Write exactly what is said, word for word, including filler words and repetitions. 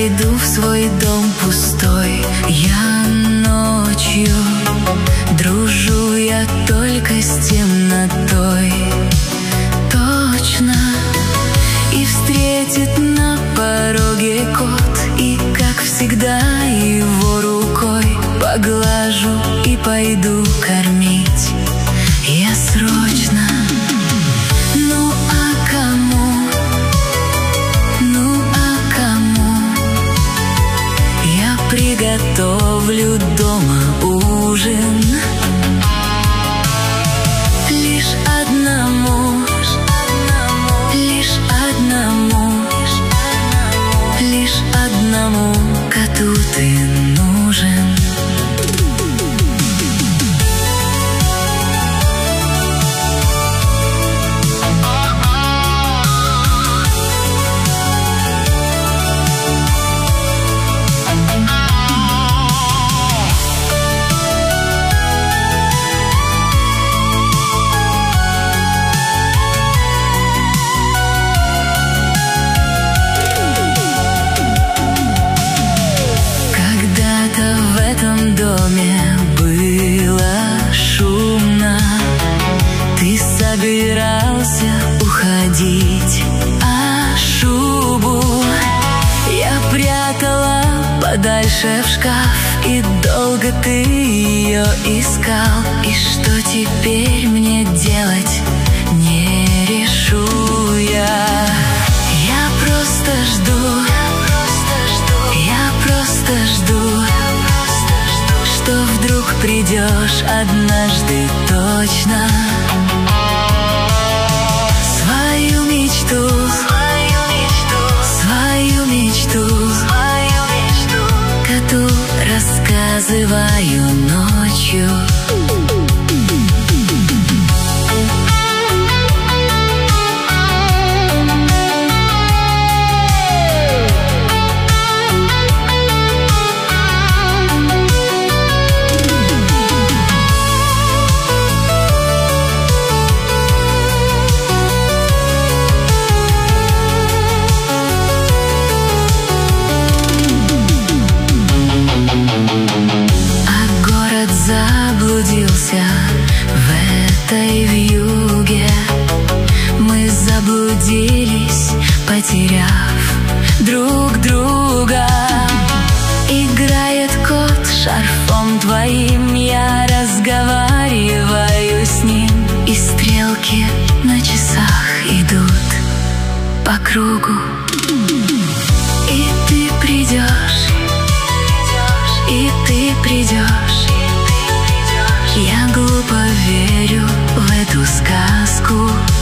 войду в свой дом пустой. Я ночью дружу я только с темнотой. Точно. И встретит на пороге кот, и, как всегда, его рукой поглажу и пойду кормить я срочно. Ну а кому, ну а кому я приготовлю дома ужин? Лишь одному, лишь одному, лишь одному коту ты нужен. В этом доме было шумно. Ты собирался уходить, а шубу я прятала подальше в шкаф. И долго ты ее искал. И что теперь мне делать, не решу я. Я просто жду, я просто жду, что вдруг придешь однажды точно. Свою мечту, свою мечту, свою мечту, свою мечту коту рассказываю ночью. Заблудился в этой вьюге. Мы заблудились, потеряв друг друга. Играет кот шарфом твоим, я разговариваю с ним. И стрелки на часах идут по кругу. И ты придешь, и ты придешь. Я глупо верю в эту сказку.